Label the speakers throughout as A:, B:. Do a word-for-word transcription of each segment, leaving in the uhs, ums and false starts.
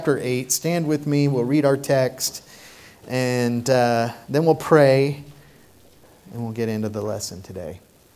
A: Chapter eight. Stand with me. We'll read our text, and uh, then we'll pray, and we'll get into the lesson today.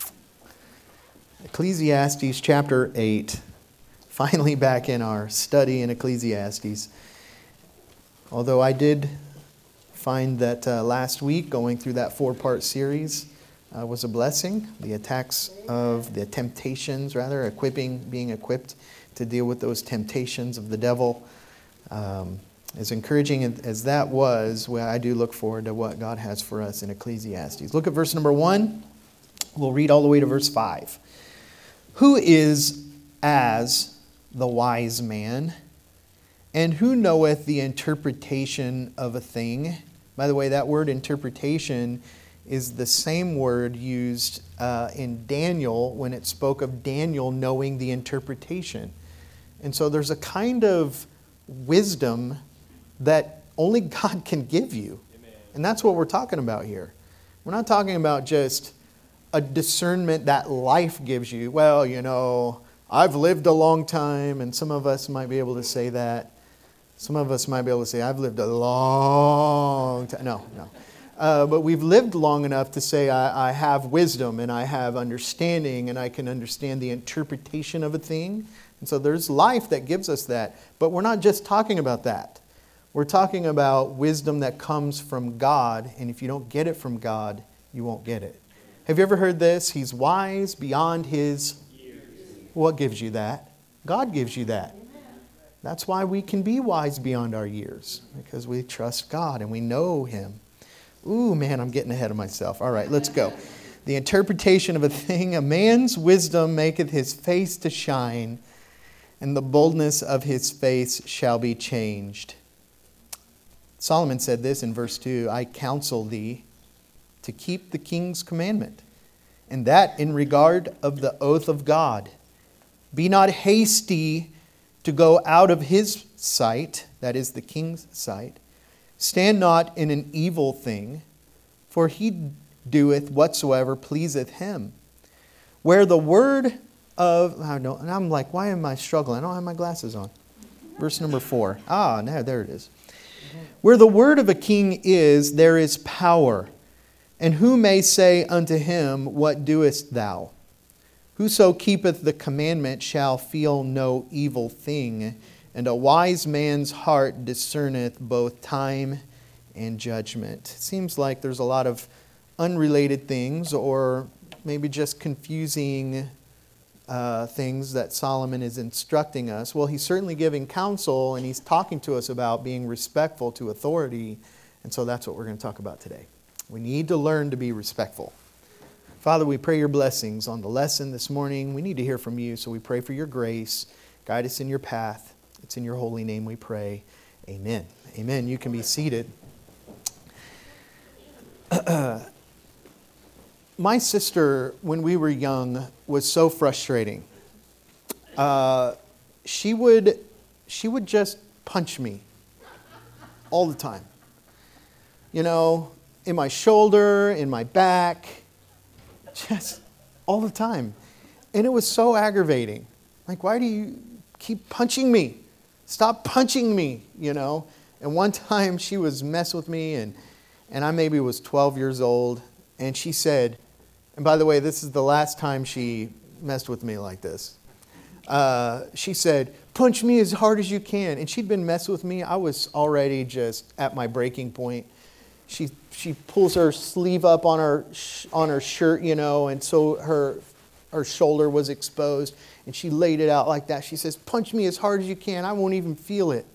A: Ecclesiastes chapter eight. Finally back in our study in Ecclesiastes. Although I did find that uh, last week, going through that four-part series uh, was a blessing. The attacks of the temptations, rather, equipping, being equipped to deal with those temptations of the devil. Um, as encouraging as that was, well, I do look forward to what God has for us in Ecclesiastes. Look at verse number one. We'll read all the way to verse five. Who is as the wise man, and who knoweth the interpretation of a thing? By the way, that word interpretation is the same word used uh, in Daniel when it spoke of Daniel knowing the interpretation. And so there's a kind of wisdom that only God can give you. Amen. And that's what we're talking about here. We're not talking about just a discernment that life gives you. Well, you know, I've lived a long time, and some of us might be able to say that. Some of us might be able to say, I've lived a long time. No, no. Uh, but we've lived long enough to say I, I have wisdom and I have understanding and I can understand the interpretation of a thing. And so there's life that gives us that. But we're not just talking about that. We're talking about wisdom that comes from God. And if you don't get it from God, you won't get it. Have you ever heard this? He's wise beyond his years. What gives you that? God gives you that. That's why we can be wise beyond our years. Because we trust God and we know Him. Ooh, man, I'm getting ahead of myself. All right, let's go. The interpretation of a thing. A man's wisdom maketh his face to shine, and the boldness of his face shall be changed. Solomon said this in verse two, I counsel thee to keep the king's commandment, and that in regard of the oath of God. Be not hasty to go out of his sight, that is the king's sight. Stand not in an evil thing, for he doeth whatsoever pleaseth him. Where the word of, I don't, and I'm like, why am I struggling? I don't have my glasses on. Verse number four. Ah, no, there it is. Where the word of a king is, there is power. And who may say unto him, what doest thou? Whoso keepeth the commandment shall feel no evil thing. And a wise man's heart discerneth both time and judgment. It seems like there's a lot of unrelated things or maybe just confusing uh, things that Solomon is instructing us. Well, he's certainly giving counsel and he's talking to us about being respectful to authority. And so that's what we're going to talk about today. We need to learn to be respectful. Father, we pray your blessings on the lesson this morning. We need to hear from you, so we pray for your grace. Guide us in your path. It's in your holy name we pray. Amen. Amen. You can be seated. My sister, when we were young, was so frustrating. Uh, she would, she would just punch me all the time. You know, in my shoulder, in my back, just all the time. And it was so aggravating. Like, why do you keep punching me? Stop punching me, you know. And one time she was messing with me, and, and I maybe was twelve years old. And she said, and by the way, this is the last time she messed with me like this. Uh, she said, punch me as hard as you can. And she'd been messing with me. I was already just at my breaking point. She she pulls her sleeve up on her on her shirt, you know, and so her her shoulder was exposed. And she laid it out like that. She says, punch me as hard as you can. I won't even feel it.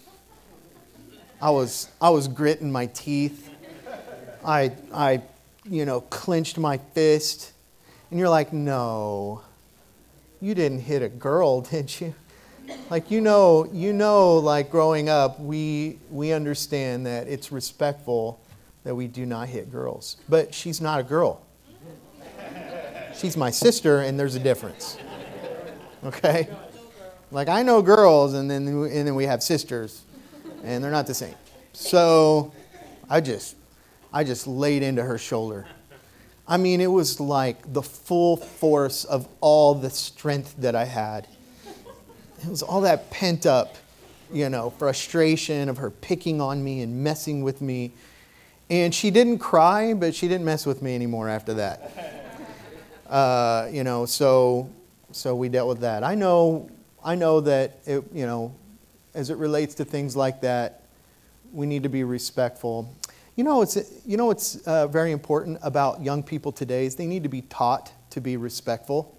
A: I was I was gritting my teeth. I, I, you know, clenched my fist. And you're like, no, you didn't hit a girl, did you? Like, you know, you know, like growing up, we we understand that it's respectful that we do not hit girls. But she's not a girl. She's my sister, and there's a difference. Okay? Like, I know girls, and then and then we have sisters, and they're not the same. So I just I just laid into her shoulder. I mean, it was like the full force of all the strength that I had. It was all that pent up you know, frustration of her picking on me and messing with me. And she didn't cry, but she didn't mess with me anymore after that. Uh, you know, so so we dealt with that. I know, I know that, it, you know, as it relates to things like that, we need to be respectful. You know, it's you know what's uh, very important about young people today is they need to be taught to be respectful.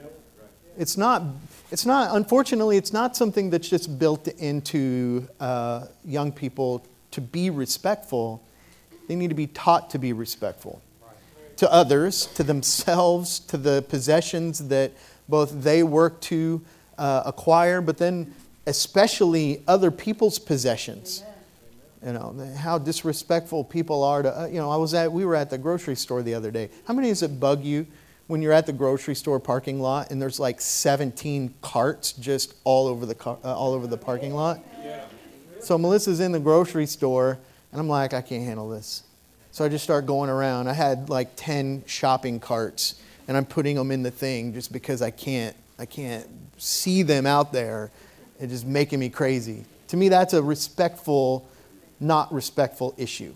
A: It's not, it's not, unfortunately, it's not something that's just built into uh, young people to be respectful. They need to be taught to be respectful to others, to themselves, to the possessions that both they work to uh, acquire, but then especially other people's possessions. You know, how disrespectful people are to, uh, you know, I was at, we were at the grocery store the other day. How many does it bug you when you're at the grocery store parking lot and there's like seventeen carts just all over the car, uh, all over the parking lot? Yeah. So Melissa's in the grocery store and I'm like, I can't handle this. So I just start going around. I had like ten shopping carts and I'm putting them in the thing just because I can't, I can't see them out there. It's just making me crazy. To me, that's a respectful, not respectful issue.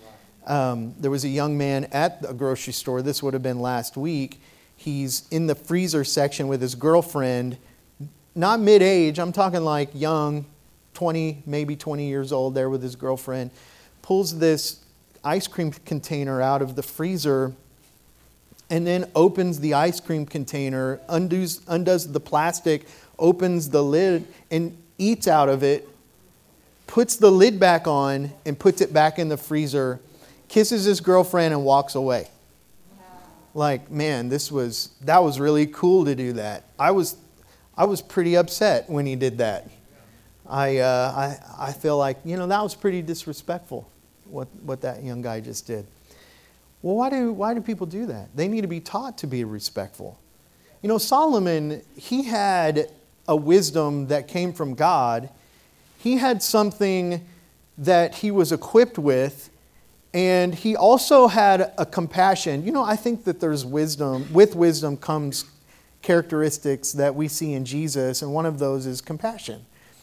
A: Um, there was a young man at a grocery store. This would have been last week. He's in the freezer section with his girlfriend, not mid-age. I'm talking like young, twenty, maybe twenty years old there with his girlfriend. Pulls this ice cream container out of the freezer and then opens the ice cream container, undoes, undoes the plastic, opens the lid and eats out of it, puts the lid back on and puts it back in the freezer, kisses his girlfriend and walks away. Like, man, this was, that was really cool to do that. I was, I was pretty upset when he did that. I, uh, I, I feel like, you know, that was pretty disrespectful, what, what that young guy just did. Well, why do, why do people do that? They need to be taught to be respectful. You know, Solomon, he had a wisdom that came from God. He had something that he was equipped with, and he also had a compassion. You know, I think that there's wisdom. With wisdom comes characteristics that we see in Jesus, and one of those is compassion.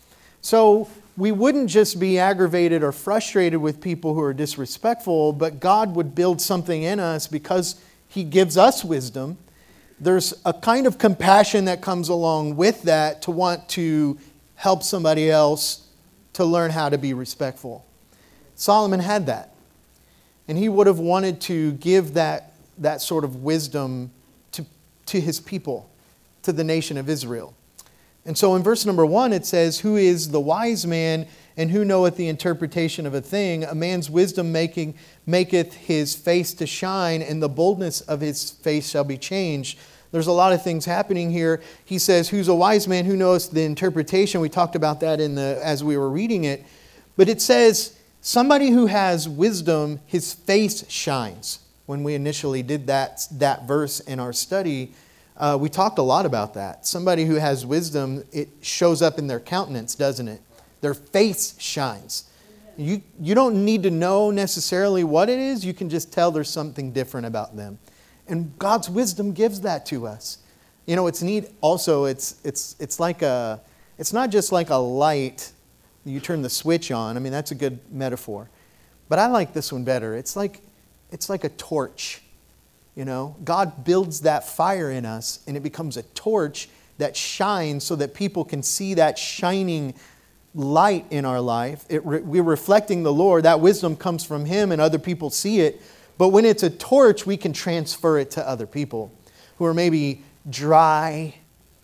A: So we wouldn't just be aggravated or frustrated with people who are disrespectful, but God would build something in us because He gives us wisdom. There's a kind of compassion that comes along with that to want to help somebody else to learn how to be respectful. Solomon had that. And he would have wanted to give that, that sort of wisdom to, to his people, to the nation of Israel. And so in verse number one it says, "Who is the wise man, and who knoweth the interpretation of a thing? A man's wisdom making maketh his face to shine, and the boldness of his face shall be changed." There's a lot of things happening here. He says, "Who's a wise man, who knows the interpretation?" We talked about that in the as we were reading it. But it says, somebody who has wisdom, his face shines. When we initially did that, that verse in our study, uh, we talked a lot about that. Somebody who has wisdom, it shows up in their countenance, doesn't it? Their face shines. You, you don't need to know necessarily what it is. You can just tell there's something different about them. And God's wisdom gives that to us. You know, it's neat. Also, it's it's it's like a, it's not just like a light. You turn the switch on. I mean, that's a good metaphor. But I like this one better. It's like, it's like a torch. You know, God builds that fire in us, and it becomes a torch that shines so that people can see that shining light in our life. It re- we're reflecting the Lord. That wisdom comes from Him, and other people see it. But when it's a torch, we can transfer it to other people who are maybe dry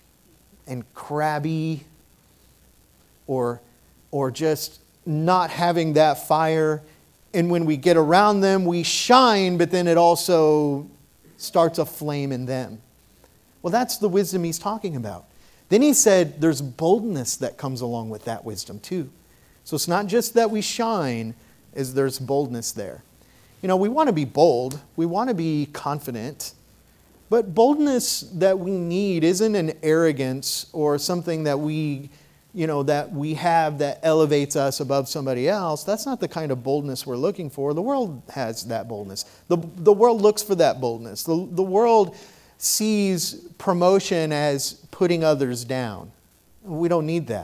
A: and crabby, or or just not having that fire. And when we get around them, we shine, but then it also starts a flame in them. Well, that's the wisdom he's talking about. Then he said there's boldness that comes along with that wisdom too. So it's not just that we shine, is there's boldness there. You know, we want to be bold. We want to be confident. But boldness that we need isn't an arrogance or something that we, you know, that we have that elevates us above somebody else. That's not the kind of boldness we're looking for. The world has that boldness. The, the world looks for that boldness. The, the world sees promotion as putting others down. We don't need that.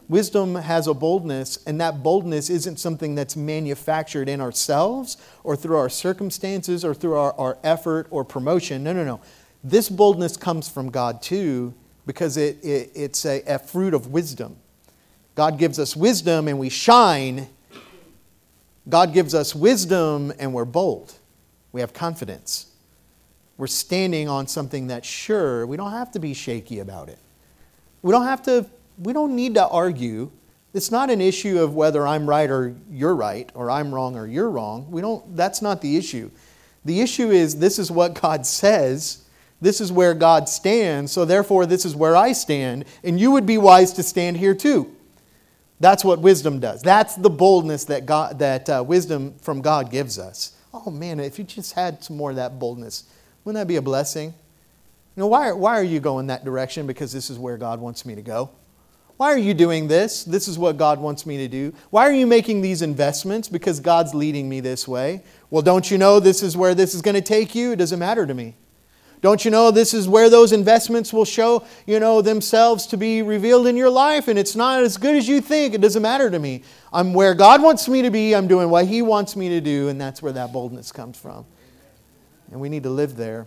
A: Wisdom has a boldness, and that boldness isn't something that's manufactured in ourselves or through our circumstances or through our, our effort or promotion. No, no, no. This boldness comes from God too, because it, it, it's a, a fruit of wisdom. God gives us wisdom and we shine. God gives us wisdom and we're bold. We have confidence. We're standing on something that's sure. We don't have to be shaky about it. We don't have to, we don't need to argue. It's not an issue of whether I'm right or you're right, or I'm wrong or you're wrong. We don't, that's not the issue. The issue is, this is what God says. This is where God stands, so therefore this is where I stand, and you would be wise to stand here too. That's what wisdom does. That's the boldness that God, that uh, wisdom from God gives us. Oh man, if you just had some more of that boldness, wouldn't that be a blessing? You know, why, why are you going that direction? Because this is where God wants me to go. Why are you doing this? This is what God wants me to do. Why are you making these investments? Because God's leading me this way. Well, don't you know this is where this is going to take you? It doesn't matter to me. Don't you know this is where those investments will show, you know, themselves to be revealed in your life, and it's not as good as you think. It doesn't matter to me. I'm where God wants me to be. I'm doing what He wants me to do, and that's where that boldness comes from. And we need to live there.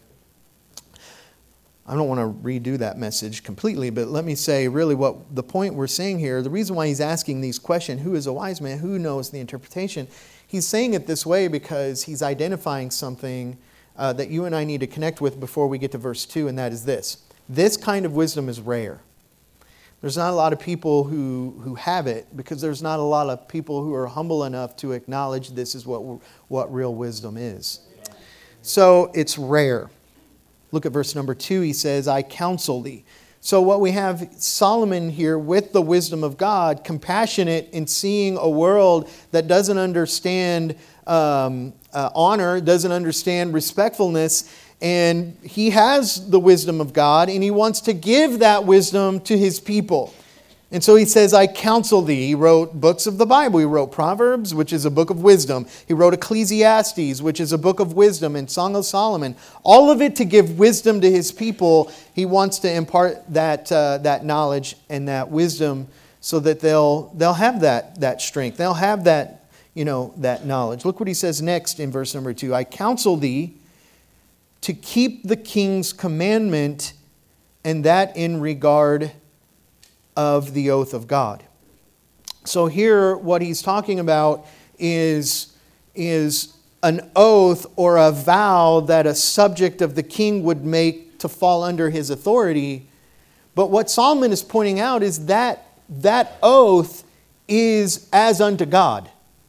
A: I don't want to redo that message completely, but let me say really what the point we're saying here, the reason why he's asking these questions, who is a wise man, who knows the interpretation, he's saying it this way because he's identifying something Uh, that you and I need to connect with before we get to verse two, and that is this. This kind of wisdom is rare. There's not a lot of people who, who have it, because there's not a lot of people who are humble enough to acknowledge this is what, what real wisdom is. So it's rare. Look at verse number two. He says, I counsel thee. So what we have Solomon here with the wisdom of God, compassionate in seeing a world that doesn't understand um, uh, honor, doesn't understand respectfulness, and he has the wisdom of God, and he wants to give that wisdom to his people. And so he says, I counsel thee. He wrote books of the Bible. He wrote Proverbs, which is a book of wisdom. He wrote Ecclesiastes, which is a book of wisdom, and Song of Solomon. All of it to give wisdom to his people. He wants to impart that uh, that knowledge and that wisdom so that they'll they'll have that that strength. They'll have that, you know, that knowledge. Look what he says next in verse number two. I counsel thee to keep the king's commandment, and that in regard of the oath of God. So here what he's talking about is, is an oath or a vow that a subject of the king would make to fall under his authority. But what Solomon is pointing out is that that oath is as unto God.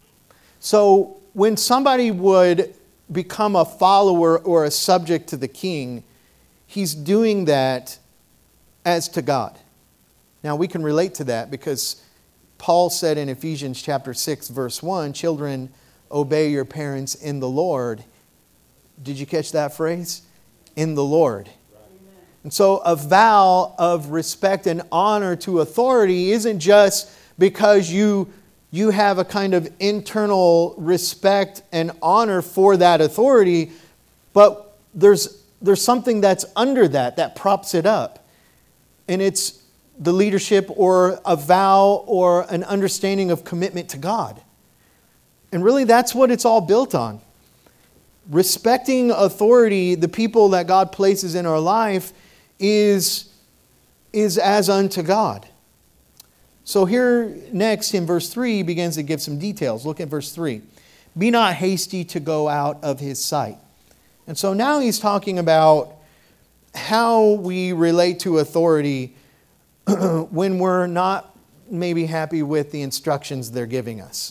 A: So when somebody would become a follower or a subject to the king, he's doing that as to God. Now, we can relate to that because Paul said in Ephesians chapter six, verse one, children, obey your parents in the Lord. Did you catch that phrase? In the Lord. Right. And so a vow of respect and honor to authority isn't just because you, you have a kind of internal respect and honor for that authority, but there's, there's something that's under that, that props it up. And it's the leadership or a vow or an understanding of commitment to God. And really that's what it's all built on. Respecting authority, the people that God places in our life, is, is as unto God. So here next in verse three he begins to give some details. Look at verse three. Be not hasty to go out of his sight. And so now he's talking about how we relate to authority when we're not maybe happy with the instructions they're giving us.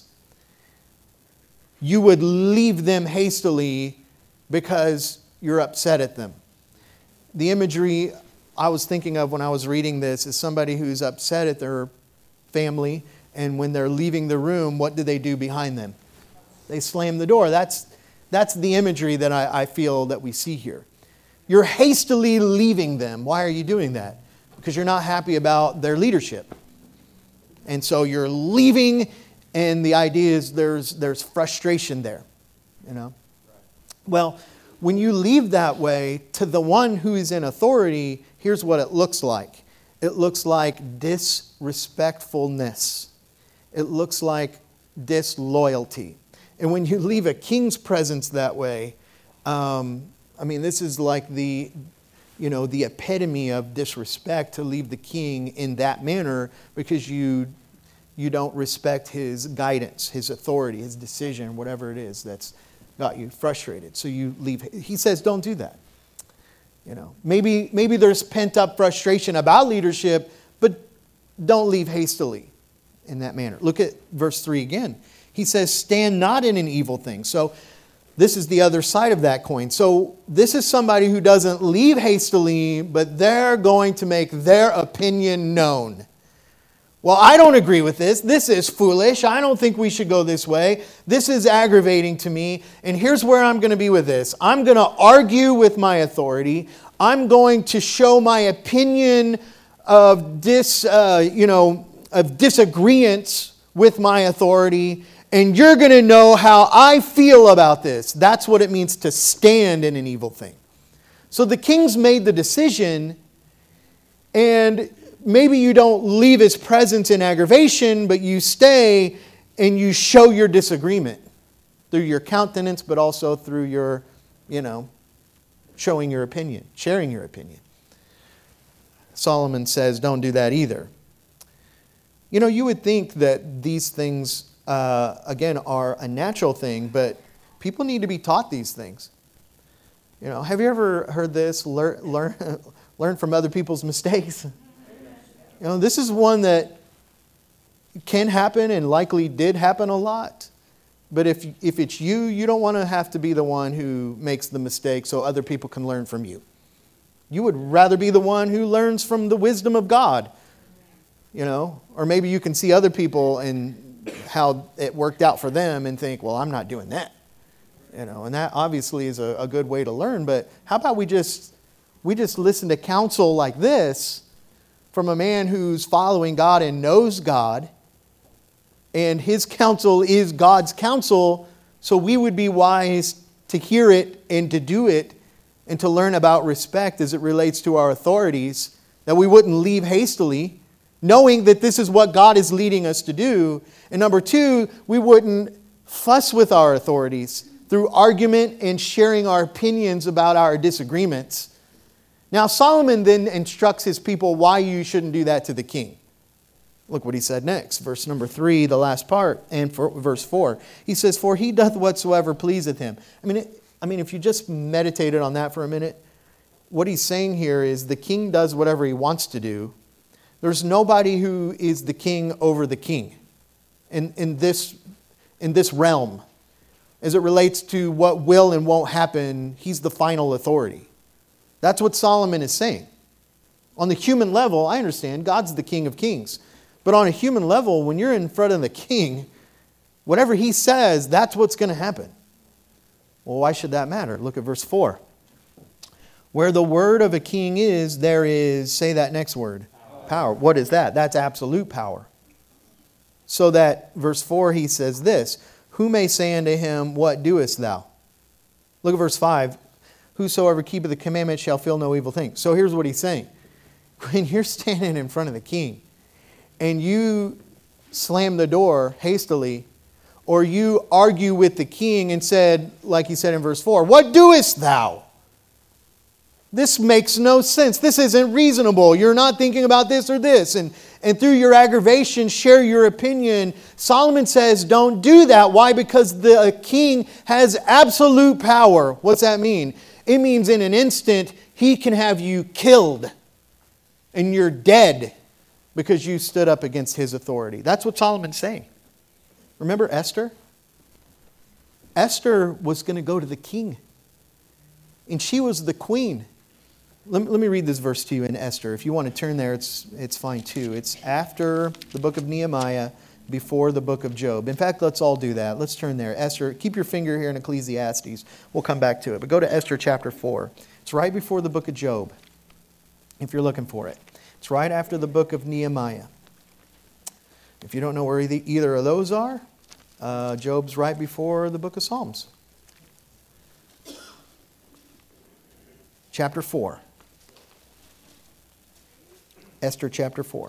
A: You would leave them hastily because you're upset at them. The imagery I was thinking of when I was reading this is somebody who's upset at their family, and when they're leaving the room, what do they do behind them? They slam the door. That's, that's the imagery that I, I feel that we see here. You're hastily leaving them. Why are you doing that? Because you're not happy about their leadership. And so you're leaving, and the idea is there's there's frustration there. You know? Well, when you leave that way to the one who is in authority, here's what it looks like. It looks like disrespectfulness. It looks like disloyalty. And when you leave a king's presence that way, um, I mean, this is like the, you know, the epitome of disrespect to leave the king in that manner because you, you don't respect his guidance, his authority, his decision, whatever it is that's got you frustrated. So you leave. He says, don't do that. You know, maybe maybe there's pent-up frustration about leadership, but don't leave hastily in that manner. Look at verse three again. He says, stand not in an evil thing. So this is the other side of that coin. So this is somebody who doesn't leave hastily, but they're going to make their opinion known. Well, I don't agree with this. This is foolish. I don't think we should go this way. This is aggravating to me. And here's where I'm going to be with this. I'm going to argue with my authority. I'm going to show my opinion of dis, uh, you know, of disagreements with my authority. And you're going to know how I feel about this. That's what it means to stand in an evil thing. So the king's made the decision, and maybe you don't leave his presence in aggravation, but you stay and you show your disagreement through your countenance, but also through your, you know, showing your opinion, sharing your opinion. Solomon says, don't do that either. You know, you would think that these things, uh, again, are a natural thing, but people need to be taught these things. You know, have you ever heard this? Learn, learn, learn from other people's mistakes. You know, this is one that can happen and likely did happen a lot. But if if it's you, you don't want to have to be the one who makes the mistake so other people can learn from you. You would rather be the one who learns from the wisdom of God. You know, or maybe you can see other people and how it worked out for them and think, well, I'm not doing that. You know, and that obviously is a, a good way to learn. But how about we just we just listen to counsel like this from a man who's following God and knows God, and his counsel is God's counsel, so we would be wise to hear it and to do it and to learn about respect as it relates to our authorities, that we wouldn't leave hastily, knowing that this is what God is leading us to do. And number two, we wouldn't fuss with our authorities through argument and sharing our opinions about our disagreements. Now, Solomon then instructs his people why you shouldn't do that to the king. Look what he said next. Verse number three, the last part, and for, verse four. He says, for he doth whatsoever pleaseth him. I mean, it, I mean, if you just meditated on that for a minute, what he's saying here is the king does whatever he wants to do. There's nobody who is the king over the king in, in, this, in this realm. As it relates to what will and won't happen, he's the final authority. That's what Solomon is saying. On the human level, I understand God's the King of Kings. But on a human level, when you're in front of the king, whatever he says, that's what's going to happen. Well, why should that matter? Look at verse four. Where the word of a king is, there is, say that next word, power. Power. What is that? That's absolute power. So that, verse four, he says this, who may say unto him, what doest thou? Look at verse five. Whosoever keepeth the commandment shall feel no evil thing. So here's what he's saying. When you're standing in front of the king and you slam the door hastily, or you argue with the king and said, like he said in verse four, what doest thou? This makes no sense. This isn't reasonable. You're not thinking about this or this. And, and through your aggravation, share your opinion. Solomon says, don't do that. Why? Because the king has absolute power. What's that mean? It means in an instant, he can have you killed and you're dead because you stood up against his authority. That's what Solomon's saying. Remember Esther? Esther was going to go to the king. And she was the queen. Let me, let me read this verse to you in Esther. If you want to turn there, it's, it's fine too. It's after the book of Nehemiah, before the book of Job. In fact, let's all do that. Let's turn there. Esther, keep your finger here in Ecclesiastes. We'll come back to it. But go to Esther chapter four. It's right before the book of Job, if you're looking for it. It's right after the book of Nehemiah. If you don't know where either of those are, uh, Job's right before the book of Psalms. Chapter four. Esther chapter four.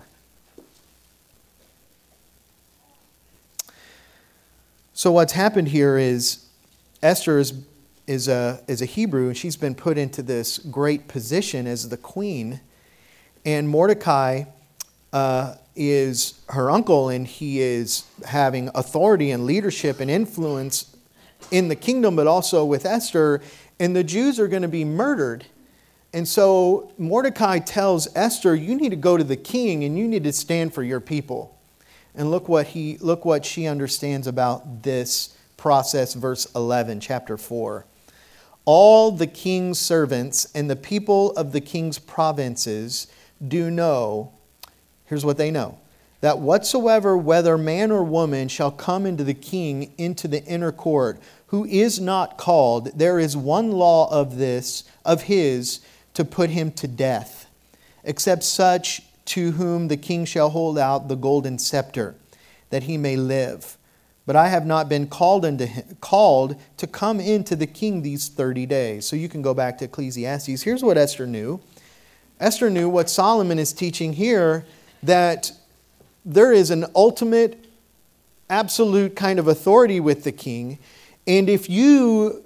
A: So what's happened here is Esther is, is, a, is a Hebrew, and she's been put into this great position as the queen. And Mordecai uh, is her uncle, and he is having authority and leadership and influence in the kingdom, but also with Esther. And the Jews are going to be murdered. And so Mordecai tells Esther, you need to go to the king and you need to stand for your people. And look what he look what she understands about this process, verse eleven, chapter four. All the king's servants and the people of the king's provinces do know, here's what they know, that whatsoever, whether man or woman, shall come into the king into the inner court, who is not called, there is one law of this, of his, to put him to death, except such to whom the king shall hold out the golden scepter, that he may live. But I have not been called unto him, called to come into the king these thirty days. So you can go back to Ecclesiastes. Here's what Esther knew. Esther knew what Solomon is teaching here, that there is an ultimate, absolute kind of authority with the king. And if you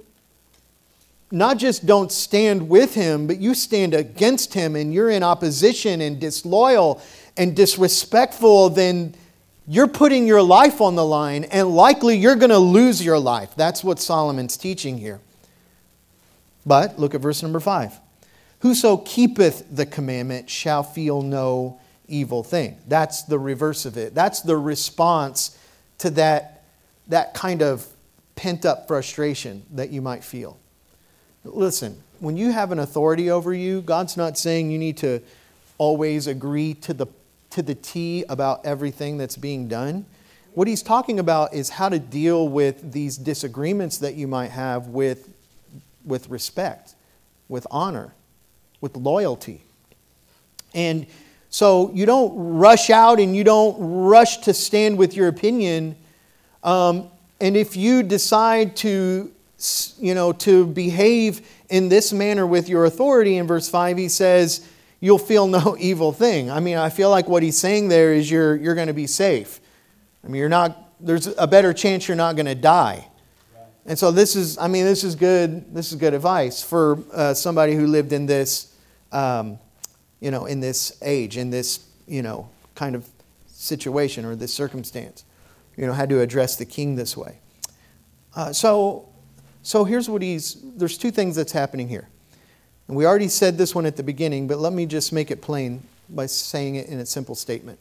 A: not just don't stand with him, but you stand against him and you're in opposition and disloyal and disrespectful, then you're putting your life on the line and likely you're going to lose your life. That's what Solomon's teaching here. But look at verse number five. Whoso keepeth the commandment shall feel no evil thing. That's the reverse of it. That's the response to that, that kind of pent-up frustration that you might feel. Listen, when you have an authority over you, God's not saying you need to always agree to the, to the T about everything that's being done. What he's talking about is how to deal with these disagreements that you might have with, with respect, with honor, with loyalty. And so you don't rush out and you don't rush to stand with your opinion. Um, and if you decide to you know, to behave in this manner with your authority, in verse five, he says, you'll feel no evil thing. I mean, I feel like what he's saying there is you're, you're going to be safe. I mean, you're not, there's a better chance you're not going to die. And so this is, I mean, this is good, this is good advice for uh, somebody who lived in this, um, you know, in this age, in this, you know, kind of situation or this circumstance, you know, had to address the king this way. Uh, so, So here's what he's, there's two things that's happening here. And we already said this one at the beginning, but let me just make it plain by saying it in a simple statement.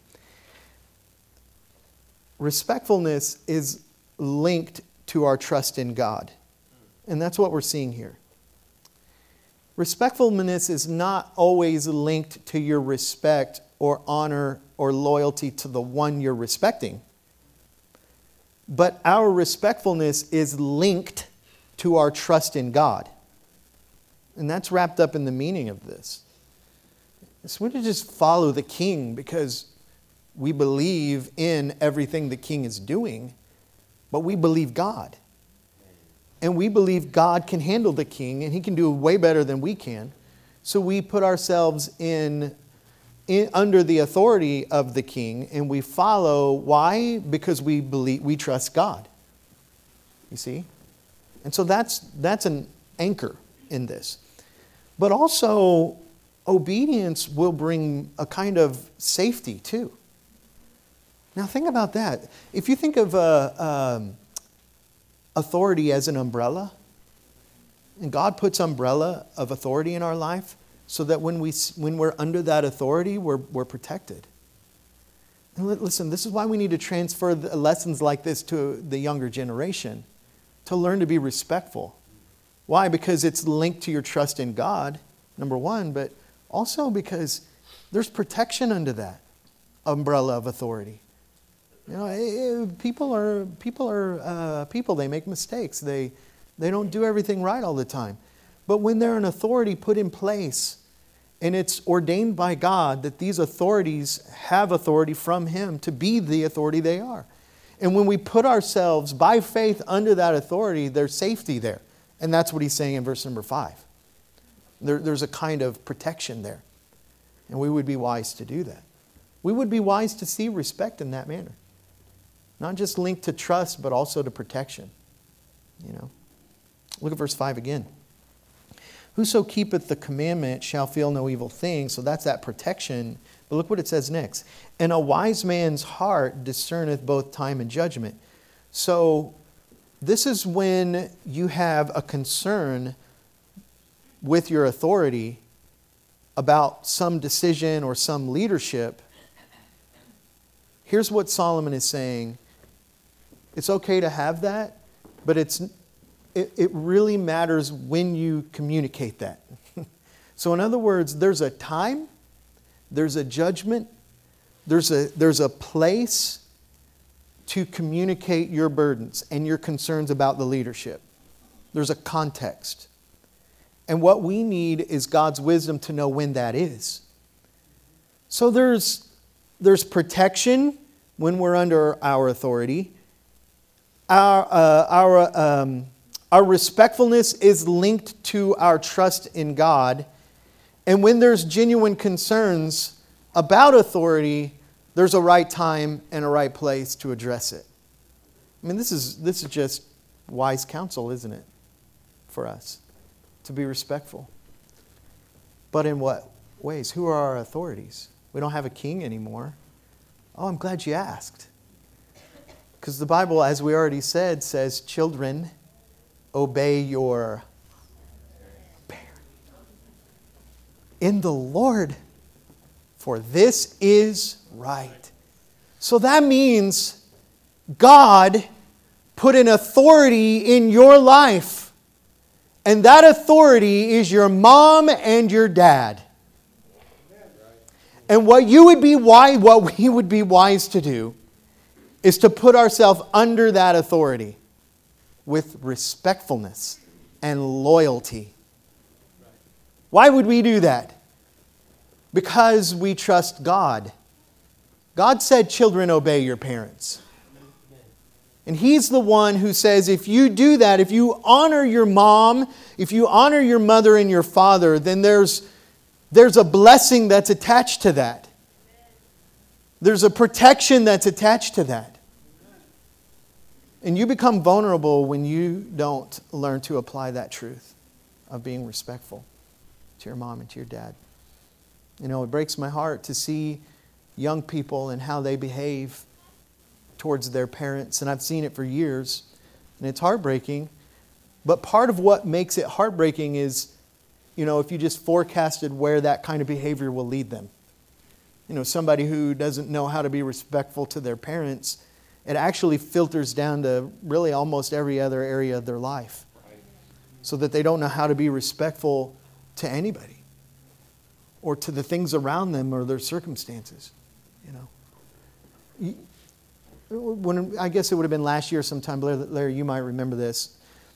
A: Respectfulness is linked to our trust in God. And that's what we're seeing here. Respectfulness is not always linked to your respect or honor or loyalty to the one you're respecting. But our respectfulness is linked to our trust in God. And that's wrapped up in the meaning of this. So we don't just follow the king because we believe in everything the king is doing, but we believe God. And we believe God can handle the king and he can do way better than we can. So we put ourselves in, in under the authority of the king and we follow. Why? Because we believe we trust God. You see? And so that's that's an anchor in this. But also, obedience will bring a kind of safety too. Now think about that. If you think of uh, um, authority as an umbrella, and God puts umbrella of authority in our life so that when, we, when we're under that authority, we're, we're protected. And listen, this is why we need to transfer the lessons like this to the younger generation. To learn to be respectful. Why? Because it's linked to your trust in God, number one, but also because there's protection under that umbrella of authority. You know, people are people are uh, people. They make mistakes. They they don't do everything right all the time. But when they're an authority put in place, and it's ordained by God that these authorities have authority from Him to be the authority they are. And when we put ourselves by faith under that authority, there's safety there. And that's what he's saying in verse number five. There, there's a kind of protection there. And we would be wise to do that. We would be wise to see respect in that manner. Not just linked to trust, but also to protection. You know. Look at verse five again. Whoso keepeth the commandment shall feel no evil thing. So that's that protection. But look what it says next. And a wise man's heart discerneth both time and judgment. So this is when you have a concern with your authority about some decision or some leadership. Here's what Solomon is saying. It's okay to have that, but it's it, it really matters when you communicate that. So in other words, there's a time, there's a judgment, there's a there's a place to communicate your burdens and your concerns about the leadership. There's a context. And what we need is God's wisdom to know when that is. So there's, there's protection when we're under our authority. Our, uh, our, um, our respectfulness is linked to our trust in God. And when there's genuine concerns about authority, there's a right time and a right place to address it. I mean, this is this is just wise counsel, isn't it, for us, to be respectful. But in what ways? Who are our authorities? We don't have a king anymore. Oh, I'm glad you asked. Because the Bible, as we already said, says, children, obey your parents in the Lord, for this is right. So that means God put an authority in your life. And that authority is your mom and your dad. And what you would be wise, what we would be wise to do is to put ourselves under that authority with respectfulness and loyalty. Why would we do that? Because we trust God. God said, children, obey your parents. And He's the one who says, if you do that, if you honor your mom, if you honor your mother and your father, then there's, there's a blessing that's attached to that. There's a protection that's attached to that. And you become vulnerable when you don't learn to apply that truth of being respectful to your mom and to your dad. You know, it breaks my heart to see young people and how they behave towards their parents. And I've seen it for years. And it's heartbreaking. But part of what makes it heartbreaking is, you know, if you just forecasted where that kind of behavior will lead them. You know, somebody who doesn't know how to be respectful to their parents, it actually filters down to really almost every other area of their life. So that they don't know how to be respectful to anybody. Or to the things around them or their circumstances. You know. When, I guess it would have been last year sometime, Larry, you might remember this.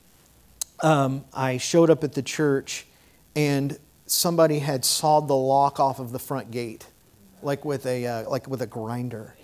A: Um, I showed up at the church and somebody had sawed the lock off of the front gate. Like with a uh, like with a grinder.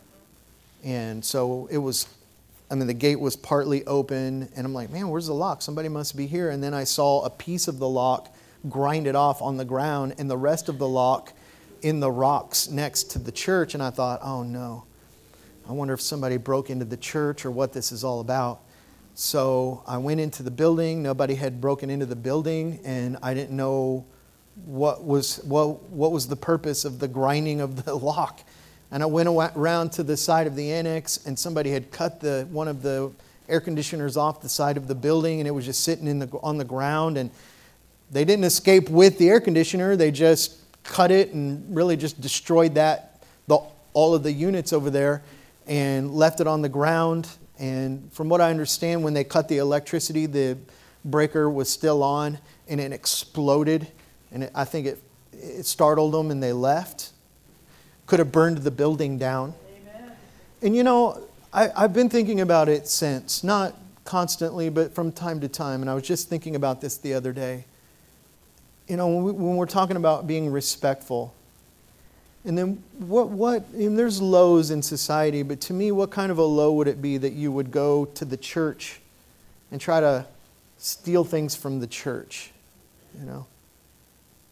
A: And so it was, I mean, the gate was partly open. And I'm like, man, where's the lock? Somebody must be here. And then I saw a piece of the lock grinded off on the ground and the rest of the lock in the rocks next to the church. And I thought, oh no, I wonder if somebody broke into the church or what this is all about. So I went into the building. Nobody had broken into the building. And I didn't know what was what, what was the purpose of the grinding of the lock. And I went around to the side of the annex, and somebody had cut the one of the air conditioners off the side of the building, and it was just sitting in the on the ground. And they didn't escape with the air conditioner; they just cut it and really just destroyed that the all of the units over there, and left it on the ground. And from what I understand, when they cut the electricity, the breaker was still on, and it exploded. And it, I think it it startled them, and they left. Could have burned the building down. Amen. And you know, I, I've been thinking about it since, not constantly, but from time to time. And I was just thinking about this the other day. You know, when, we, when we're talking about being respectful, and then what, what, I mean, there's lows in society, but to me, what kind of a low would it be that you would go to the church and try to steal things from the church? You know,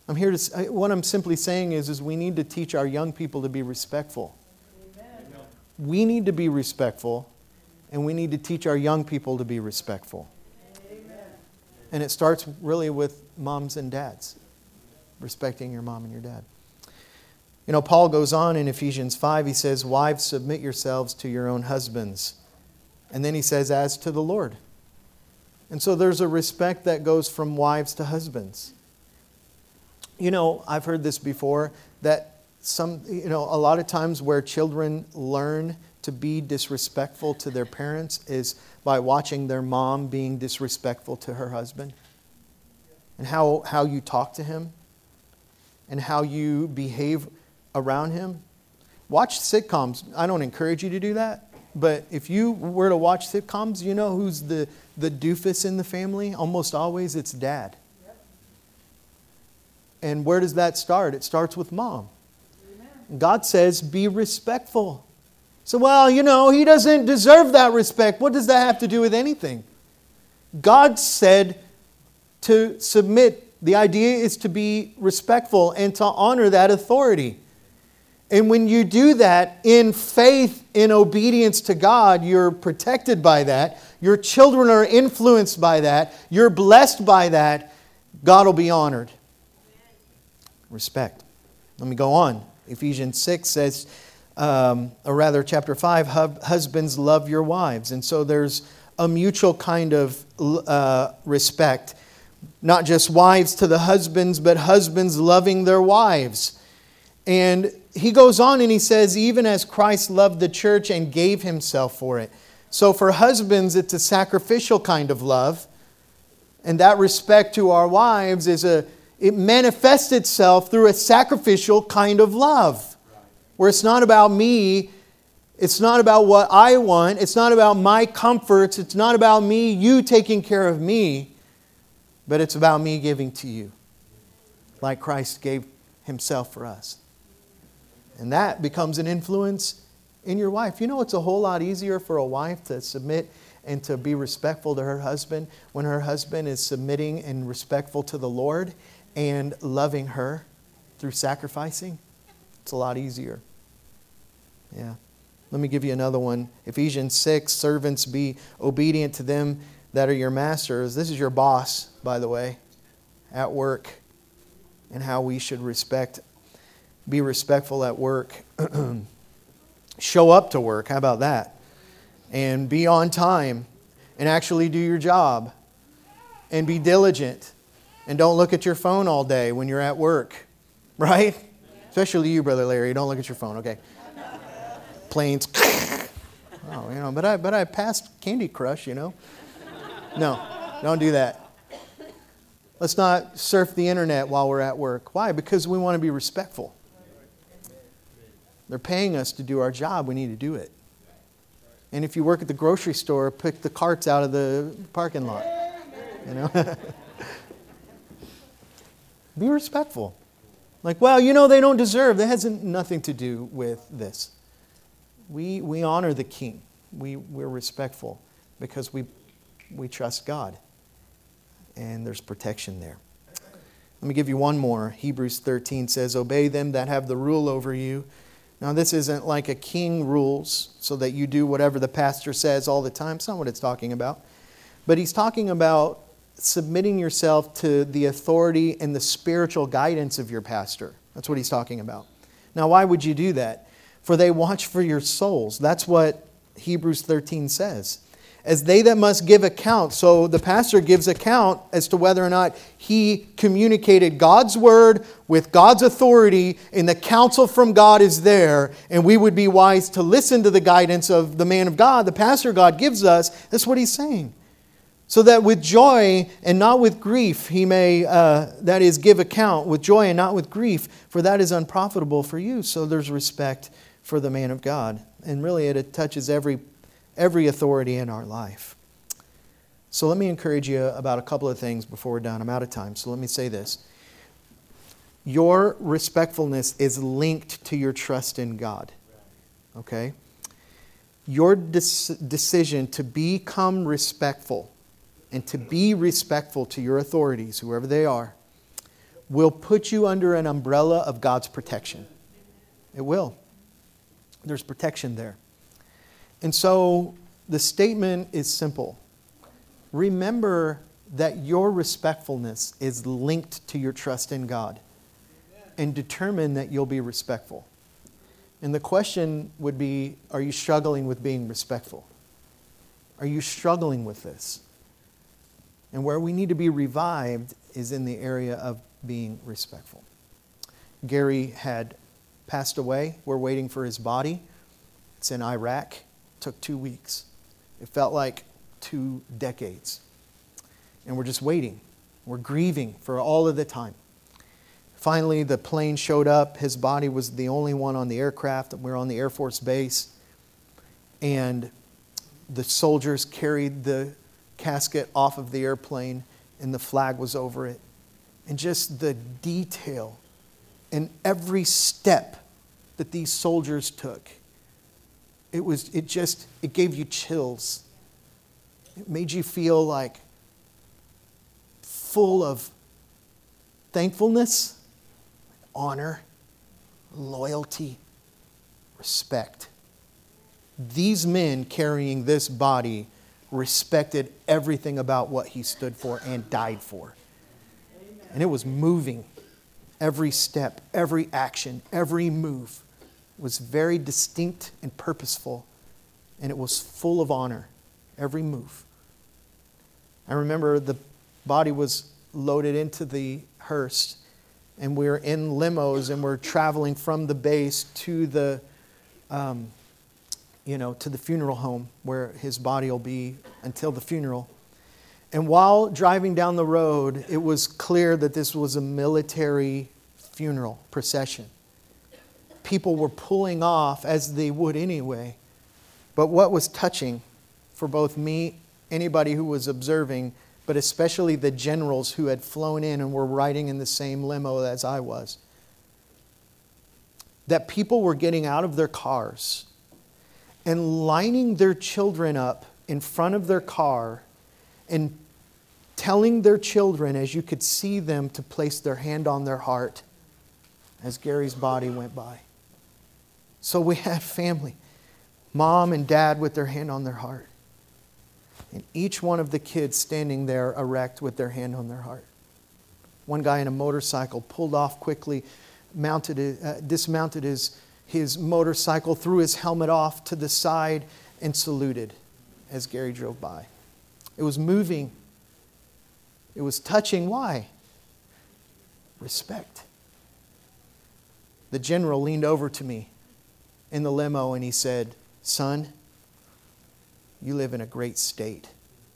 A: I'm here to, what I'm simply saying is, is we need to teach our young people to be respectful. Amen. We need to be respectful, and we need to teach our young people to be respectful. Amen. And it starts really with moms and dads, respecting your mom and your dad. You know, Paul goes on in Ephesians five, he says, wives, submit yourselves to your own husbands. And then he says, as to the Lord. And so there's a respect that goes from wives to husbands. You know, I've heard this before, that some, you know, a lot of times where children learn to be disrespectful to their parents is by watching their mom being disrespectful to her husband. And how, how you talk to him and how you behave around him. Watch sitcoms. I don't encourage you to do that. But if you were to watch sitcoms, you know who's the, the doofus in the family? Almost always it's dad. And where does that start? It starts with mom. Amen. God says, be respectful. So, well, you know, he doesn't deserve that respect. What does that have to do with anything? God said to submit. The idea is to be respectful and to honor that authority. And when you do that in faith, in obedience to God, you're protected by that. Your children are influenced by that. You're blessed by that. God will be honored. Respect. Let me go on. Ephesians six says, um, or rather chapter five, husbands, love your wives. And so there's a mutual kind of uh, respect. Not just wives to the husbands, but husbands loving their wives. And he goes on and he says, even as Christ loved the church and gave himself for it. So for husbands, it's a sacrificial kind of love. And that respect to our wives is a It manifests itself through a sacrificial kind of love. Where it's not about me. It's not about what I want. It's not about my comforts. It's not about me, you taking care of me. But it's about me giving to you. Like Christ gave himself for us. And that becomes an influence in your wife. You know, it's a whole lot easier for a wife to submit and to be respectful to her husband when her husband is submitting and respectful to the Lord and loving her through sacrificing. It's a lot easier. Yeah. Let me give you another one. Ephesians six, servants, be obedient to them that are your masters. This is your boss, by the way, at work, and how we should respect, be respectful at work. Show up to work. How about that? And be on time and actually do your job and be diligent. And don't look at your phone all day when you're at work. Right? Especially you, Brother Larry. Don't look at your phone, okay? Planes. Oh, you know, but I but I passed Candy Crush, you know. No, don't do that. Let's not surf the internet while we're at work. Why? Because we want to be respectful. They're paying us to do our job. We need to do it. And if you work at the grocery store, pick the carts out of the parking lot. You know? Be respectful. Like, well, you know, they don't deserve. That has nothing to do with this. We we honor the King. We, we're respectful because we we trust God. And there's protection there. Let me give you one more. Hebrews thirteen says, obey them that have the rule over you. Now, this isn't like a king rules so that you do whatever the pastor says all the time. It's not what it's talking about. But he's talking about submitting yourself to the authority and the spiritual guidance of your pastor. That's what he's talking about. Now, why would you do that? For they watch for your souls. That's what Hebrews thirteen says. As they that must give account. So the pastor gives account as to whether or not he communicated God's word with God's authority, and the counsel from God is there. And we would be wise to listen to the guidance of the man of God, the pastor God gives us. That's what he's saying. So that with joy and not with grief, he may, uh, that is, give account with joy and not with grief, for that is unprofitable for you. So there's respect for the man of God. And really it touches every every authority in our life. So let me encourage you about a couple of things before we're done. I'm out of time, so let me say this. Your respectfulness is linked to your trust in God. Okay? Your des- decision to become respectful and to be respectful to your authorities, whoever they are, will put you under an umbrella of God's protection. It will. There's protection there. And so the statement is simple. Remember that your respectfulness is linked to your trust in God. And determine that you'll be respectful. And the question would be, are you struggling with being respectful? Are you struggling with this? And where we need to be revived is in the area of being respectful. Gary had passed away. We're waiting for his body. It's in Iraq. It took two weeks. It felt like two decades. And we're just waiting. We're grieving for all of the time. Finally, the plane showed up. His body was the only one on the aircraft. We're on the Air Force Base. And the soldiers carried the casket off of the airplane, and the flag was over it. And just the detail in every step that these soldiers took. It was, it just, it gave you chills. It made you feel like full of thankfulness, honor, loyalty, respect. These men carrying this body respected everything about what he stood for and died for. And it was moving. Every step, every action, every move was very distinct and purposeful. And it was full of honor. Every move. I remember the body was loaded into the hearse. And we're in limos and we're traveling from the base to the um, you know, to the funeral home where his body will be until the funeral. And while driving down the road, it was clear that this was a military funeral procession. People were pulling off as they would anyway. But what was touching for both me, anybody who was observing, but especially the generals who had flown in and were riding in the same limo as I was, that people were getting out of their cars and lining their children up in front of their car and telling their children, as you could see them, to place their hand on their heart as Gary's body went by. So we had family, mom and dad with their hand on their heart. And each one of the kids standing there erect with their hand on their heart. One guy in a motorcycle pulled off quickly, mounted it, uh, dismounted his his motorcycle, threw his helmet off to the side, and saluted as Gary drove by. It was moving. It was touching. Why? Respect. The general leaned over to me in the limo and he said, "Son, you live in a great state."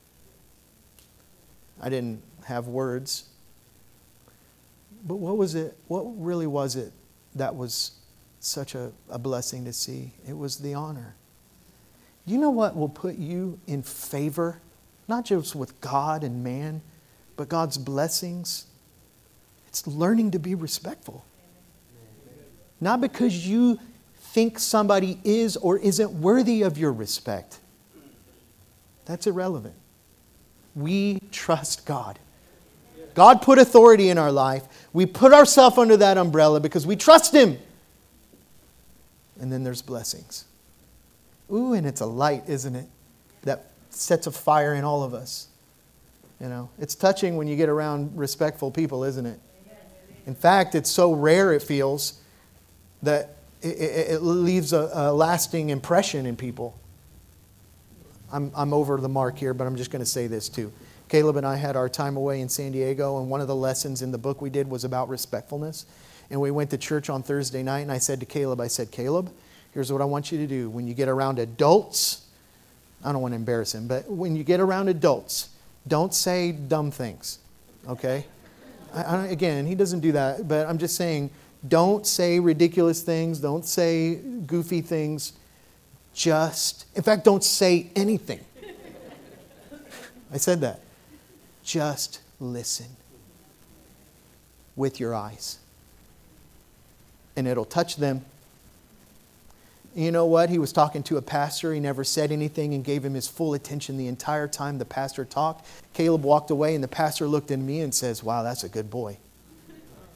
A: I didn't have words. But what was it? What really was it that was such a, a blessing to see? It was the honor. You know what will put you in favor, not just with God and man, but God's blessings? It's learning to be respectful. Not because you think somebody is or isn't worthy of your respect. That's irrelevant. We trust God. God put authority in our life. We put ourselves under that umbrella because we trust Him. And then there's blessings. Ooh, and it's a light, isn't it? That sets a fire in all of us. You know, it's touching when you get around respectful people, isn't it? In fact, it's so rare it feels that it, it, it leaves a, a lasting impression in people. I'm, I'm over the mark here, but I'm just going to say this too. Caleb and I had our time away in San Diego, and one of the lessons in the book we did was about respectfulness. And we went to church on Thursday night, and I said to Caleb, I said, "Caleb, here's what I want you to do. When you get around adults," I don't want to embarrass him, but when you get around adults, don't say dumb things, okay? I, I, again, he doesn't do that, but I'm just saying, don't say ridiculous things. Don't say goofy things. Just, in fact, don't say anything. I said that. Just listen with your eyes. And it'll touch them. You know what? He was talking to a pastor. He never said anything and gave him his full attention the entire time the pastor talked. Caleb walked away and the pastor looked at me and says, "Wow, that's a good boy."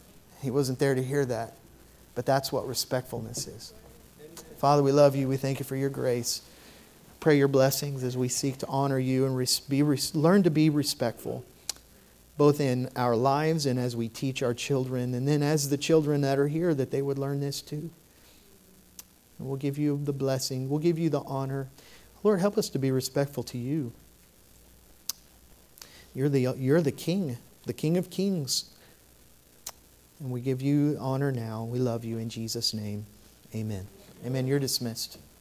A: He wasn't there to hear that. But that's what respectfulness is. Father, we love you. We thank you for your grace. Pray your blessings as we seek to honor you and res- be res- learn to be respectful, both in our lives and as we teach our children, and then as the children that are here, that they would learn this too. And we'll give you the blessing. We'll give you the honor. Lord, help us to be respectful to you. You're the, you're the King, the King of Kings. And we give you honor now. We love you in Jesus' name. Amen. Amen. You're dismissed.